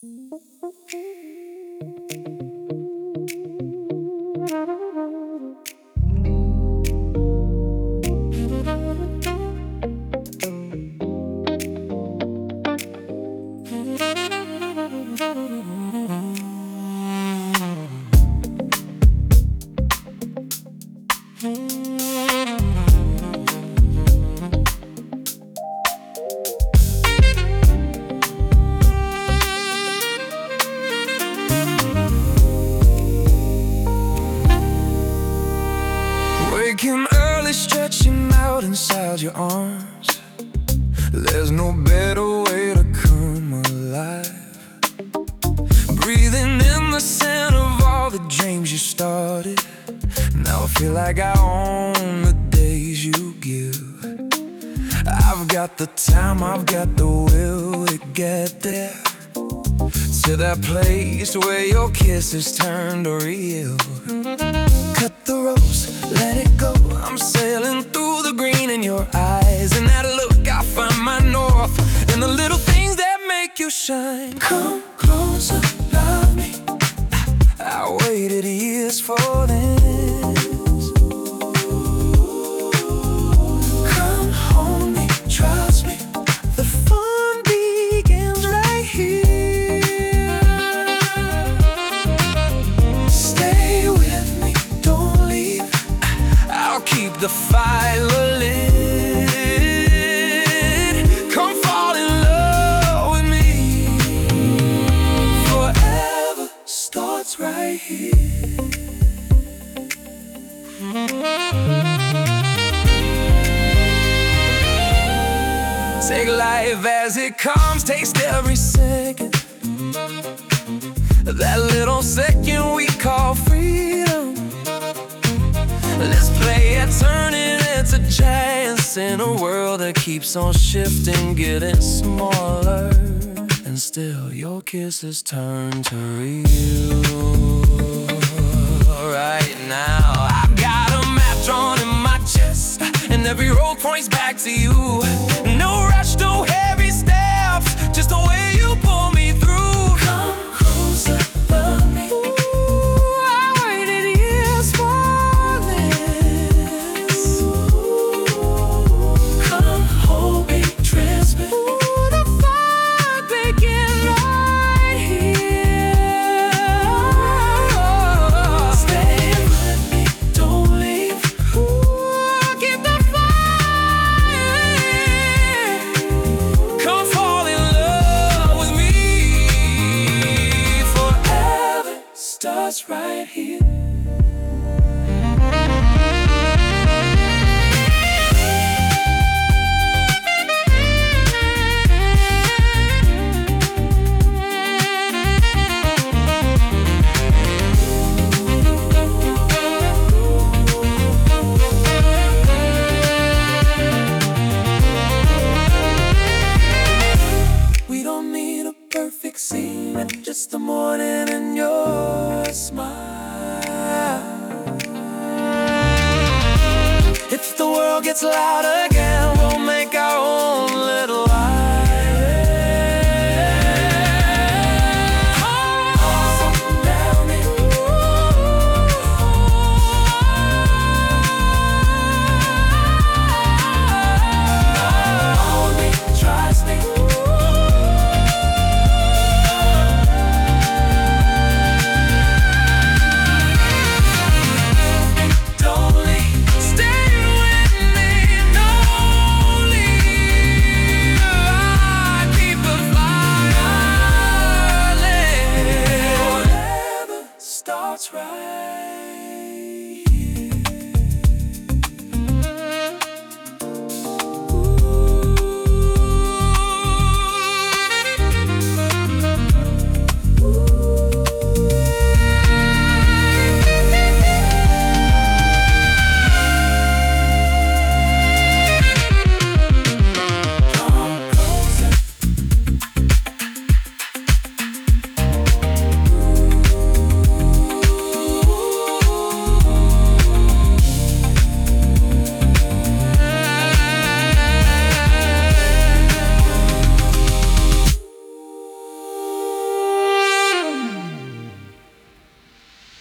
Wake him early, stretch him out inside your arms. There's no better way to come alive. Breathing in the scent of all the dreams you started. Now I feel like I own the days you give. I've got the time, I've got the will to get there, to that place where your kisses turn to real. Cut the ropes, let it go. I'm sailing through the green in your eyes. In that look I find my north, and the little things that make you shine. Come closer, love me. I waited years for this. Come hold me, trust me. The fun begins right here. Stay with me, don't leave. I'll keep the fire lit. Come fall in love with me. Forever starts right here. Take life as it comes, taste every second. That little second we call freedom. Let's play at turning into giants in a world that keeps on shifting, getting smaller. And still your kisses turn to real. Right now I've got a map drawn in my chest, and every road points back to you. No rush, no heavy steps, just the way you pull me through. Come closer, love me. Ooh, I waited years for this. Come hold me, trust me. Ooh, the fun begins right here. Stay with me, don't leave. Ooh, keep the fire. Come fall in love with me. Forever starts right here. We don't need a perfect scene, just the morning and your smile. If the world gets loud again, we'll make our own little right.